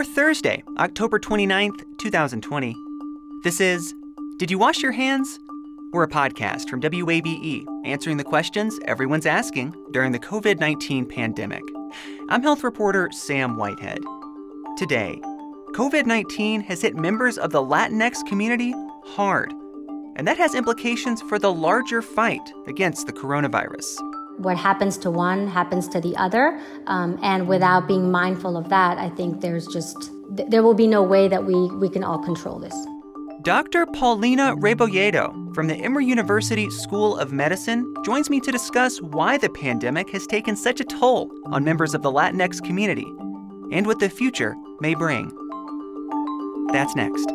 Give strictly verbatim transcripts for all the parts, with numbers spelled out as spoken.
for Thursday, October twenty-ninth, twenty twenty. This is Did You Wash Your Hands? We're a podcast from W A B E, answering the questions everyone's asking during the covid nineteen pandemic. I'm health reporter Sam Whitehead. Today, covid nineteen has hit members of the Latinx community hard, and that has implications for the larger fight against the coronavirus. What happens to one happens to the other, um, and without being mindful of that, I think there's just, th- there will be no way that we, we can all control this. Doctor Paulina Rebolledo from the Emory University School of Medicine joins me to discuss why the pandemic has taken such a toll on members of the Latinx community and what the future may bring. That's next.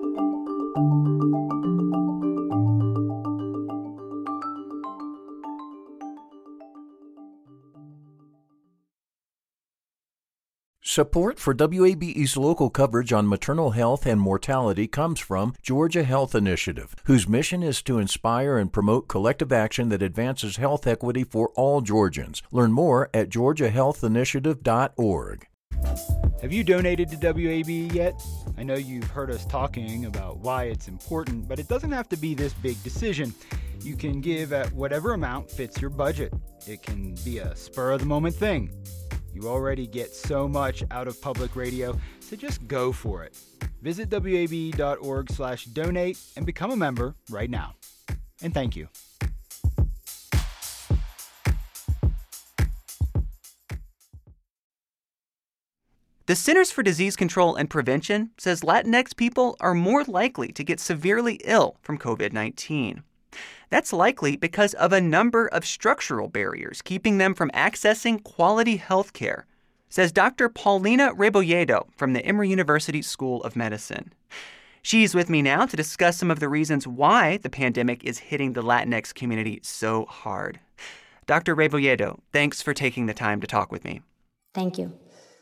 Support for W A B E's local coverage on maternal health and mortality comes from Georgia Health Initiative, whose mission is to inspire and promote collective action that advances health equity for all Georgians. Learn more at georgia health initiative dot org. Have you donated to W A B E yet? I know you've heard us talking about why it's important, but it doesn't have to be this big decision. You can give at whatever amount fits your budget. It can be a spur-of-the-moment thing. You already get so much out of public radio, so just go for it. Visit W A B E dot org slash donate and become a member right now. And thank you. The Centers for Disease Control and Prevention says Latinx people are more likely to get severely ill from covid nineteen. That's likely because of a number of structural barriers keeping them from accessing quality health care, says Doctor Paulina Rebolledo from the Emory University School of Medicine. She's with me now to discuss some of the reasons why the pandemic is hitting the Latinx community so hard. Doctor Rebolledo, thanks for taking the time to talk with me. Thank you.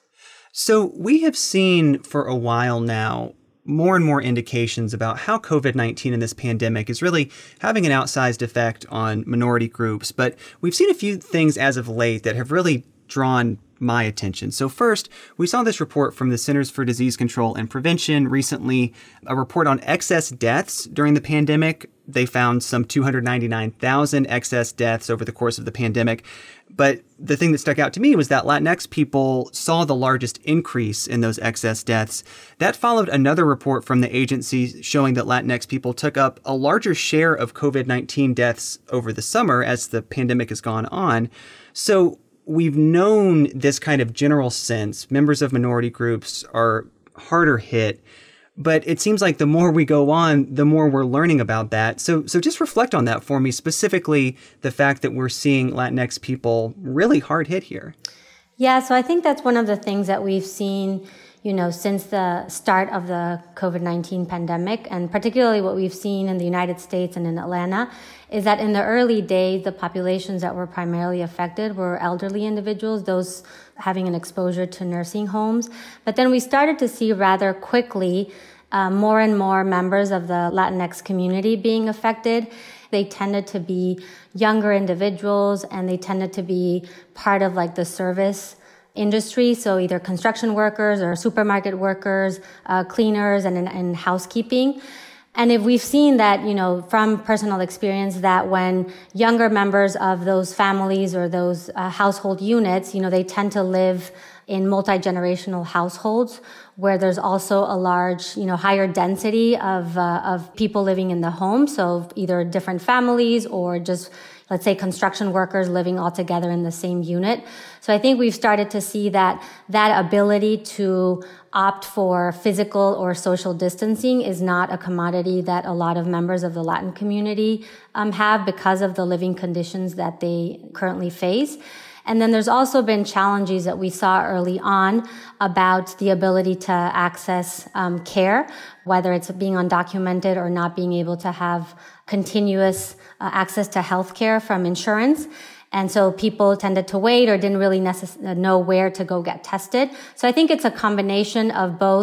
So we have seen for a while now more and more indications about how covid nineteen and this pandemic is really having an outsized effect on minority groups. But we've seen a few things as of late that have really drawn my attention. So first, we saw this report from the Centers for Disease Control and Prevention recently, a report on excess deaths during the pandemic. They found some two hundred ninety-nine thousand excess deaths over the course of the pandemic. But the thing that stuck out to me was that Latinx people saw the largest increase in those excess deaths. That followed another report from the agency showing that Latinx people took up a larger share of covid nineteen deaths over the summer as the pandemic has gone on. So we've known this kind of general sense. Members of minority groups are harder hit. But it seems like the more we go on, the more we're learning about that. So so just reflect on that for me, specifically the fact that we're seeing Latinx people really hard hit here. Yeah, so I think that's one of the things that we've seen, you know, since the start of the covid nineteen pandemic, and particularly what we've seen in the United States and in Atlanta, is that in the early days, the populations that were primarily affected were elderly individuals, those having an exposure to nursing homes. But then we started to see rather quickly uh, more and more members of the Latinx community being affected. They tended to be younger individuals, and they tended to be part of like the service industry, so either construction workers or supermarket workers, uh, cleaners, and, and housekeeping. And if we've seen that, you know, from personal experience, that when younger members of those families or those uh, household units, you know, they tend to live in multi-generational households where there's also a large, you know, higher density of uh, of people living in the home. So either different families or just, let's say, construction workers living all together in the same unit. So I think we've started to see that that ability to opt for physical or social distancing is not a commodity that a lot of members of the Latin community um, have because of the living conditions that they currently face. And then there's also been challenges that we saw early on about the ability to access um, care, whether it's being undocumented or not being able to have continuous uh, access to health care from insurance. And so people tended to wait or didn't really necess- know where to go get tested. So I think it's a combination of both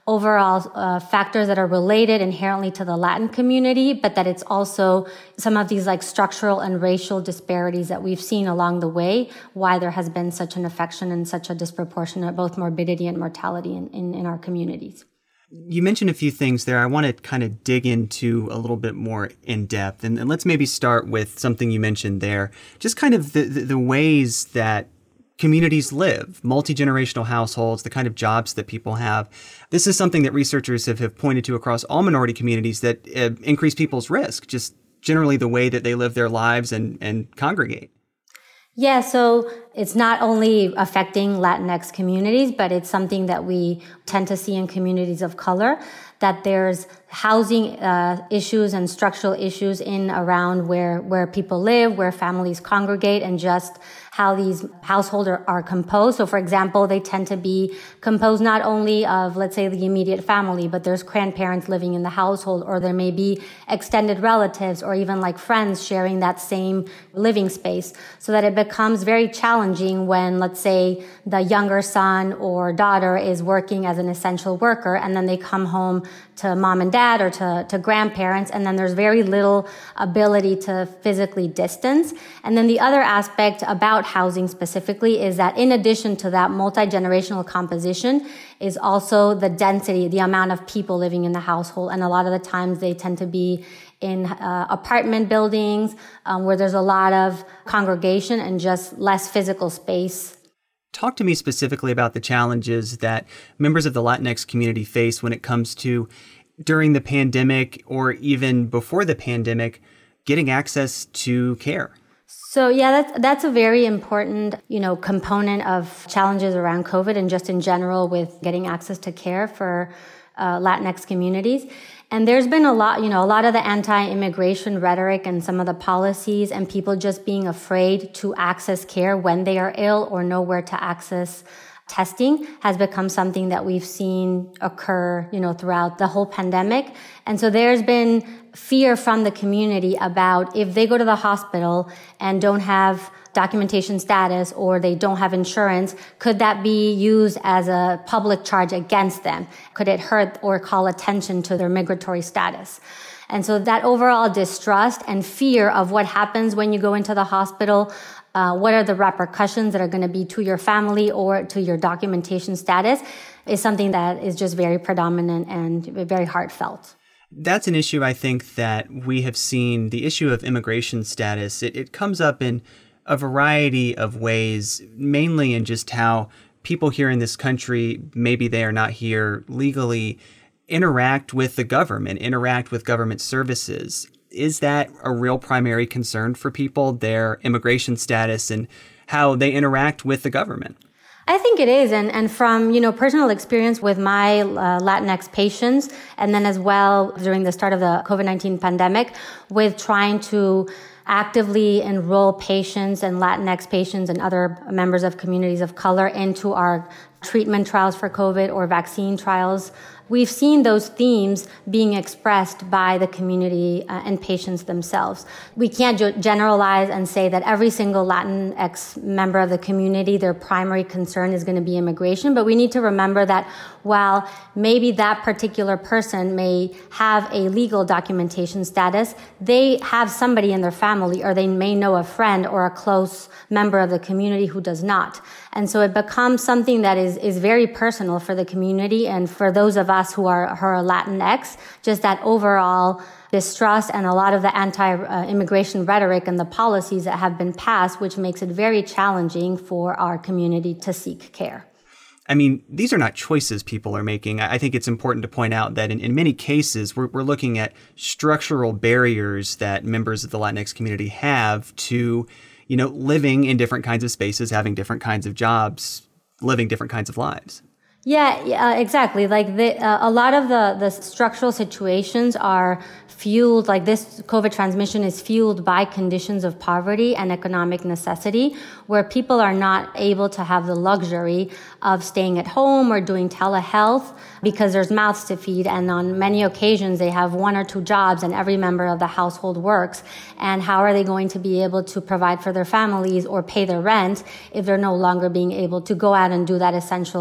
overall uh, factors that are related inherently to the Latin community, but that it's also some of these like structural and racial disparities that we've seen along the way, why there has been such an affection and such a disproportionate both morbidity and mortality in, in, in our communities. You mentioned a few things there I want to kind of dig into a little bit more in depth. And, and let's maybe start with something you mentioned there, just kind of the, the, the ways that communities live, multi-generational households, the kind of jobs that people have. This is something that researchers have, have pointed to across all minority communities that uh, increase people's risk, just generally the way that they live their lives and, and congregate. Yeah, so it's not only affecting Latinx communities, but it's something that we tend to see in communities of color, that there's housing uh, issues and structural issues in around where, where people live, where families congregate, and just how these households are, are composed. So, for example, they tend to be composed not only of, let's say, the immediate family, but there's grandparents living in the household, or there may be extended relatives or even like friends sharing that same living space, so that it becomes very challenging when, let's say, the younger son or daughter is working as an essential worker, and then they come home to mom and dad or to, to grandparents, and then there's very little ability to physically distance. And then the other aspect about housing specifically is that in addition to that multi-generational composition is also the density, the amount of people living in the household. And a lot of the times they tend to be in uh, apartment buildings um, where there's a lot of congregation and just less physical space. Talk to me specifically about the challenges that members of the Latinx community face when it comes to, during the pandemic or even before the pandemic, getting access to care. So yeah, that's that's a very important, you know, component of challenges around COVID and just in general with getting access to care for uh, Latinx communities. And there's been a lot, you know, a lot of the anti-immigration rhetoric and some of the policies and people just being afraid to access care when they are ill or know where to access testing has become something that we've seen occur, you know, throughout the whole pandemic. And so there's been fear from the community about if they go to the hospital and don't have documentation status or they don't have insurance, could that be used as a public charge against them? Could it hurt or call attention to their migratory status? And so that overall distrust and fear of what happens when you go into the hospital, uh, what are the repercussions that are going to be to your family or to your documentation status is something that is just very predominant and very heartfelt. That's an issue I think that we have seen, the issue of immigration status. It, it comes up in a variety of ways, mainly in just how people here in this country, maybe they are not here legally, interact with the government, interact with government services. Is that a real primary concern for people, their immigration status and how they interact with the government? I think it is. And, and from, you know, personal experience with my uh, Latinx patients, and then as well during the start of the COVID nineteen pandemic with trying to actively enroll patients and Latinx patients and other members of communities of color into our treatment trials for COVID or vaccine trials. We've seen those themes being expressed by the community uh, and patients themselves. We can't jo- generalize and say that every single Latinx member of the community, their primary concern is going to be immigration, but we need to remember that while maybe that particular person may have a legal documentation status, they have somebody in their family or they may know a friend or a close member of the community who does not. And so it becomes something that is, is very personal for the community and for those of us who are, who are Latinx, just that overall distrust and a lot of the anti-immigration rhetoric and the policies that have been passed, which makes it very challenging for our community to seek care. I mean, these are not choices people are making. I think it's important to point out that in, in many cases, we're, we're looking at structural barriers that members of the Latinx community have to, you know, living in different kinds of spaces, having different kinds of jobs, living different kinds of lives. Yeah, yeah, exactly. Like the, uh, a lot of the, the structural situations are fueled, like this COVID transmission is fueled by conditions of poverty and economic necessity, where people are not able to have the luxury of staying at home or doing telehealth because there's mouths to feed. And on many occasions, they have one or two jobs and every member of the household works. And how are they going to be able to provide for their families or pay their rent if they're no longer being able to go out and do that essential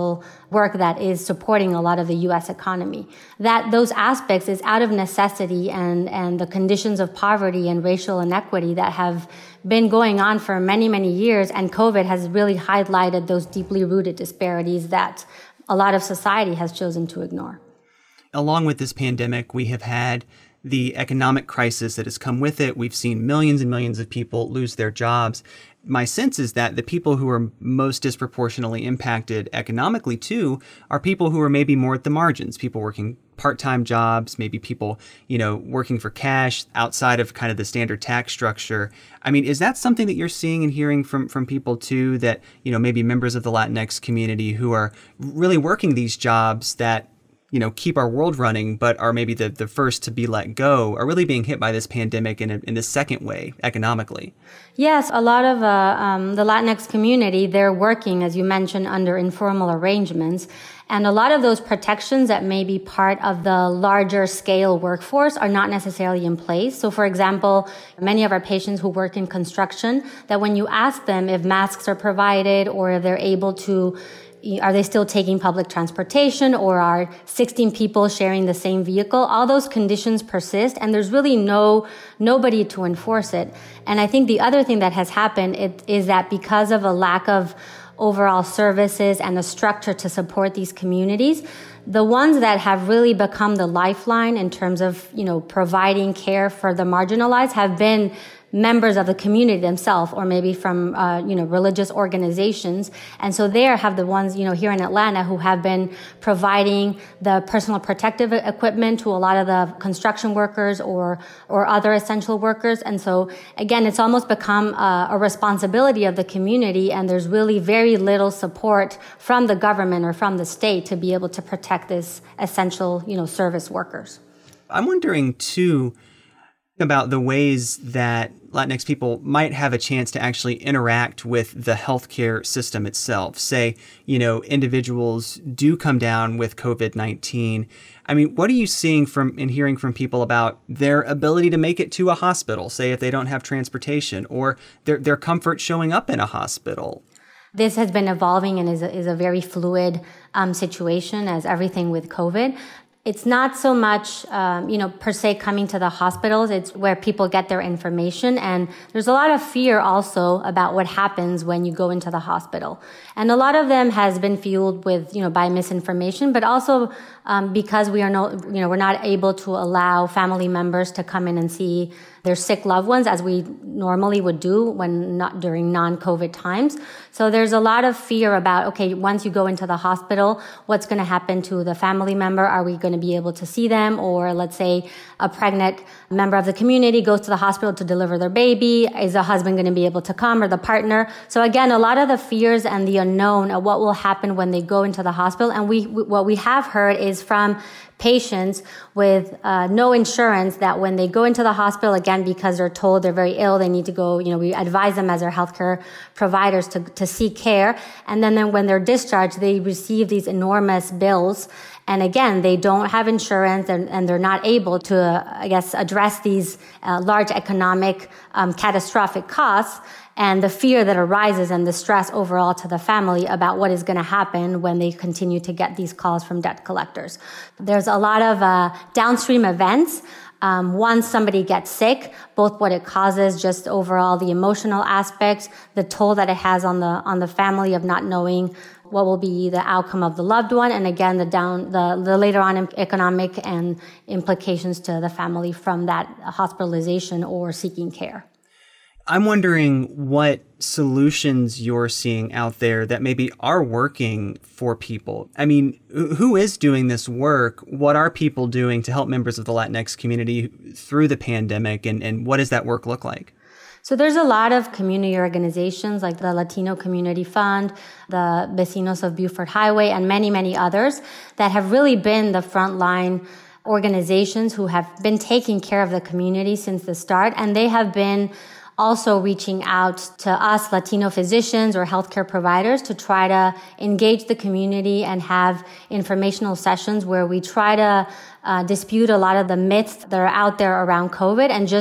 work that is supporting a lot of the U S economy. That those aspects is out of necessity and, and the conditions of poverty and racial inequity that have been going on for many, many years. And COVID has really highlighted those deeply rooted disparities that a lot of society has chosen to ignore. Along with this pandemic, we have had the economic crisis that has come with it. We've seen millions and millions of people lose their jobs. My sense is that the people who are most disproportionately impacted economically, too, are people who are maybe more at the margins, people working part-time jobs, maybe people, you know, working for cash outside of kind of the standard tax structure. I mean, is that something that you're seeing and hearing from, from people, too, that, you know, maybe members of the Latinx community who are really working these jobs that, you know, keep our world running, but are maybe the, the first to be let go, are really being hit by this pandemic in a, in the second way economically? Yes, a lot of uh, um, the Latinx community, they're working, as you mentioned, under informal arrangements. And a lot of those protections that may be part of the larger scale workforce are not necessarily in place. So, for example, many of our patients who work in construction, that when you ask them if masks are provided or if they're able to, are they still taking public transportation, or are sixteen people sharing the same vehicle? All those conditions persist, and there's really no nobody to enforce it. And I think the other thing that has happened it, is that because of a lack of overall services and a structure to support these communities, the ones that have really become the lifeline in terms of, you know, providing care for the marginalized have been members of the community themselves, or maybe from, uh, you know, religious organizations. And so they have the ones, you know, here in Atlanta who have been providing the personal protective equipment to a lot of the construction workers or, or other essential workers. And so again, it's almost become a, a responsibility of the community, and there's really very little support from the government or from the state to be able to protect this essential, you know, service workers. I'm wondering too, about the ways that Latinx people might have a chance to actually interact with the healthcare system itself. Say, you know, individuals do come down with COVID nineteen. I mean, what are you seeing from and hearing from people about their ability to make it to a hospital, say if they don't have transportation, or their their comfort showing up in a hospital? This has been evolving and is a, is a very fluid um, situation, as everything with COVID. It's not so much, um, you know, per se coming to the hospitals. It's where people get their information. And there's a lot of fear also about what happens when you go into the hospital. And a lot of them has been fueled with, you know, by misinformation, but also um, because we are no, you know, we're not able to allow family members to come in and see their sick loved ones as we normally would do when not during non-COVID times. So there's a lot of fear about, okay, once you go into the hospital, what's going to happen to the family member? Are we going to be able to see them? Or let's say a pregnant member of the community goes to the hospital to deliver their baby. Is the husband going to be able to come, or the partner? So again, a lot of the fears and the unknown of what will happen when they go into the hospital. And we, what we have heard is from patients with uh, no insurance that when they go into the hospital, again, because they're told they're very ill, they need to go, you know, we advise them as their healthcare providers to, to seek care. And then, then when they're discharged, they receive these enormous bills. And again, they don't have insurance, and, and they're not able to, uh, I guess, address these uh, large economic um, catastrophic costs. And the fear that arises and the stress overall to the family about what is going to happen when they continue to get these calls from debt collectors. There's a lot of uh, downstream events. Um, once somebody gets sick, both what it causes, just overall the emotional aspects, the toll that it has on the on the family of not knowing what will be the outcome of the loved one, and again the down the, the later on economic and implications to the family from that hospitalization or seeking care. I'm wondering what solutions you're seeing out there that maybe are working for people. I mean, who is doing this work? What are people doing to help members of the Latinx community through the pandemic, and, and what does that work look like? So there's a lot of community organizations like the Latino Community Fund, the Vecinos of Buford Highway, and many, many others that have really been the frontline organizations who have been taking care of the community since the start. And they have been also reaching out to us Latino physicians or healthcare providers to try to engage the community and have informational sessions where we try to uh, dispute a lot of the myths that are out there around COVID and just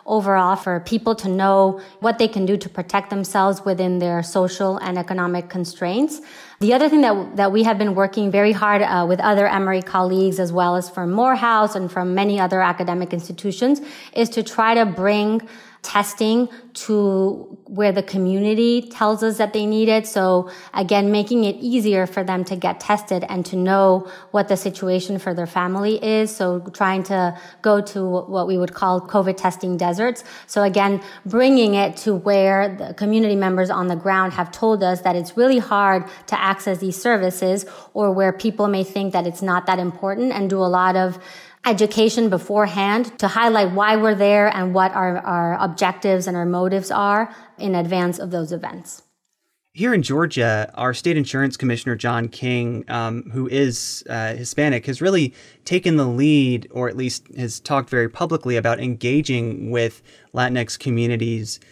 overall for people to know what they can do to protect themselves within their social and economic constraints. The other thing that that we have been working very hard uh, with other Emory colleagues, as well as from Morehouse and from many other academic institutions, is to try to bring testing to where the community tells us that they need it. So again, making it easier for them to get tested and to know what the situation for their family is. So trying to go to what we would call COVID testing deserts. So again, bringing it to where the community members on the ground have told us that it's really hard to access these services, or where people may think that it's not that important, and do a lot of education beforehand to highlight why we're there and what our, our objectives and our motives are in advance of those events. Here in Georgia, our state insurance commissioner, John King, um, who is uh, Hispanic, has really taken the lead, or at least has talked very publicly about engaging with Latinx communities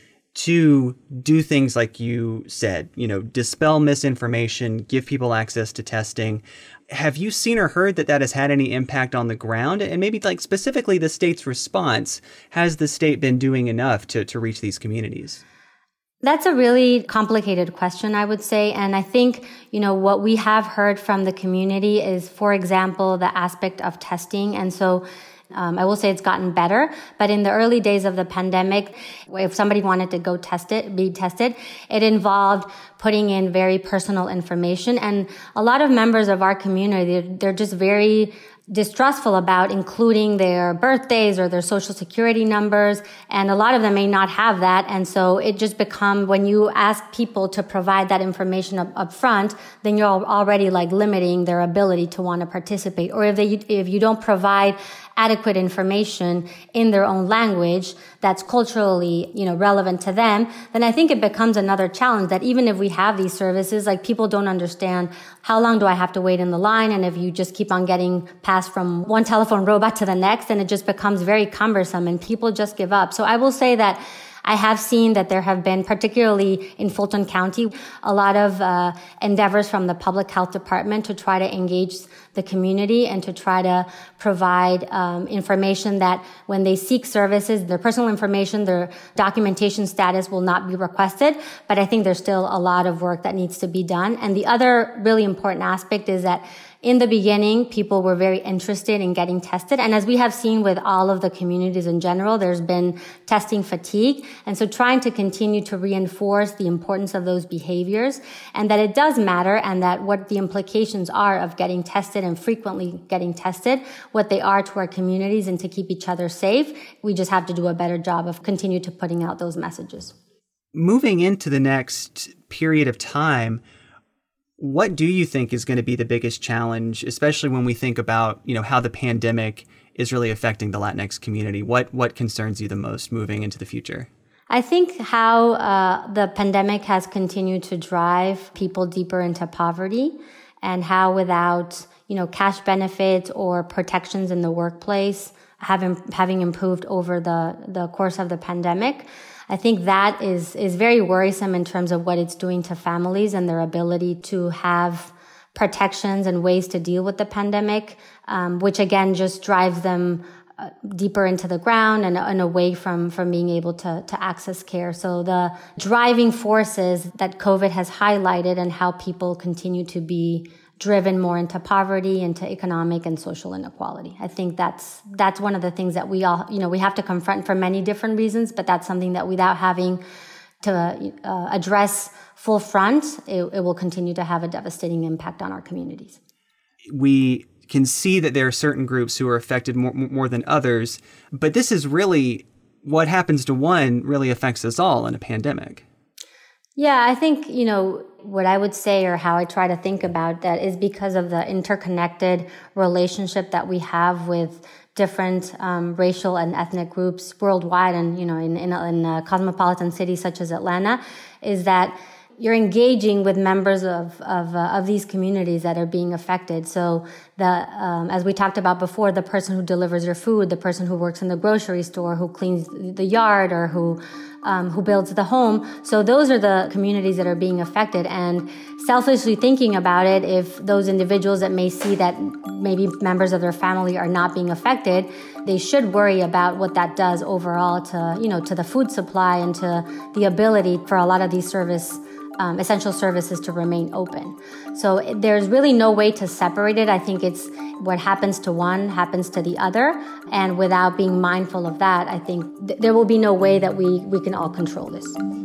to do things like you said, you know, dispel misinformation, give people access to testing. Have you seen or heard that that has had any impact on the ground? And maybe like specifically the state's response, has the state been doing enough to, to reach these communities? That's a really complicated question, I would say. And I think, you know, what we have heard from the community is, for example, the aspect of testing. And so Um, I will say it's gotten better, but in the early days of the pandemic, if somebody wanted to go test it, be tested, it involved putting in very personal information. And a lot of members of our community, they're, they're just very distrustful about including their birthdays or their social security numbers. And a lot of them may not have that. And so it just become, when you ask people to provide that information up, up front, then you're already like limiting their ability to want to participate. Or if they, if you don't provide adequate information in their own language that's culturally, you know, relevant to them, then I think it becomes another challenge that even if we have these services, like people don't understand how long do I have to wait in the line. And if you just keep on getting passed from one telephone robot to the next, then it just becomes very cumbersome and people just give up. So I will say that I have seen that there have been, particularly in Fulton County, a lot of uh, endeavors from the public health department to try to engage the community and to try to provide um, information that when they seek services, their personal information, their documentation status will not be requested. But I think there's still a lot of work that needs to be done. And the other really important aspect is that in the beginning, people were very interested in getting tested. And as we have seen with all of the communities in general, there's been testing fatigue. And so trying to continue to reinforce the importance of those behaviors and that it does matter, and that what the implications are of getting tested and frequently getting tested, what they are to our communities and to keep each other safe. We just have to do a better job of continue to putting out those messages. Moving into the next period of time, what do you think is going to be the biggest challenge, especially when we think about, you know, how the pandemic is really affecting the Latinx community? What what concerns you the most moving into the future? I think how uh, the pandemic has continued to drive people deeper into poverty, and how without, you know, cash benefits or protections in the workplace having having improved over the the course of the pandemic, I think that is, is very worrisome in terms of what it's doing to families and their ability to have protections and ways to deal with the pandemic, um, which again just drives them uh, deeper into the ground and, and away from, from being able to, to access care. So the driving forces that COVID has highlighted and how people continue to be driven more into poverty, into economic and social inequality. I think that's that's one of the things that we all, you know, we have to confront for many different reasons, but that's something that without having to uh, address full front, it, it will continue to have a devastating impact on our communities. We can see that there are certain groups who are affected more, more than others, but this is really, what happens to one really affects us all in a pandemic. Yeah, I think, you know, what I would say, or how I try to think about that, is because of the interconnected relationship that we have with different um, racial and ethnic groups worldwide, and, you know, in, in, in uh, cosmopolitan cities such as Atlanta, is that you're engaging with members of of, uh, of these communities that are being affected. So the, um, as we talked about before, the person who delivers your food, the person who works in the grocery store, who cleans the yard, or who um, who builds the home. So those are the communities that are being affected. And selfishly thinking about it, if those individuals that may see that maybe members of their family are not being affected, they should worry about what that does overall to, you know, to the food supply and to the ability for a lot of these service Um, essential services to remain open. So there's really no way to separate it. I think it's what happens to one happens to the other. And without being mindful of that, I think th- there will be no way that we, we can all control this.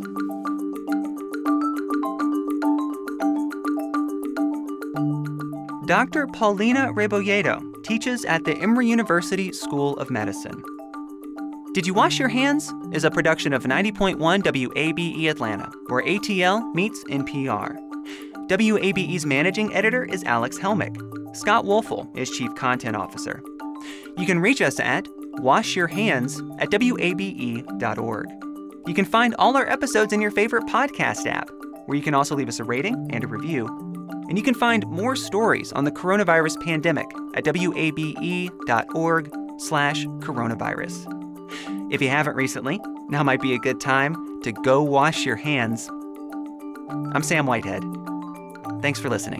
Doctor Paulina Rebolledo teaches at the Emory University School of Medicine. Did You Wash Your Hands is a production of ninety point one W A B E Atlanta, where A T L meets N P R. W A B E's managing editor is Alex Helmick. Scott Wolfel is chief content officer. You can reach us at washyourhands at W A B E dot org. You can find all our episodes in your favorite podcast app, where you can also leave us a rating and a review. And you can find more stories on the coronavirus pandemic at W A B E dot org slash coronavirus. If you haven't recently, now might be a good time to go wash your hands. I'm Sam Whitehead. Thanks for listening.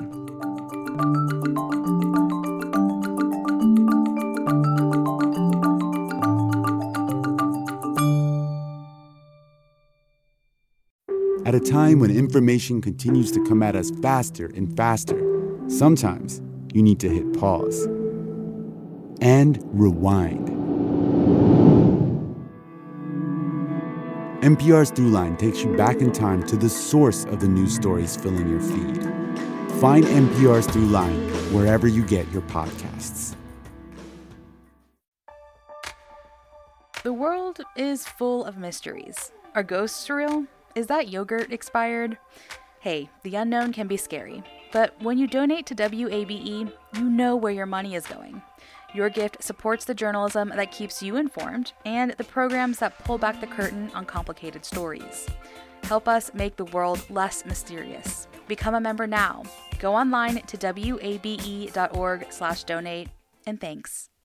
At a time when information continues to come at us faster and faster, sometimes you need to hit pause and rewind. N P R's Throughline takes you back in time to the source of the news stories filling your feed. Find N P R's Throughline wherever you get your podcasts. The world is full of mysteries. Are ghosts real? Is that yogurt expired? Hey, the unknown can be scary, but when you donate to W A B E, you know where your money is going. Your gift supports the journalism that keeps you informed and the programs that pull back the curtain on complicated stories. Help us make the world less mysterious. Become a member now. Go online to W A B E dot org slash donate, and thanks.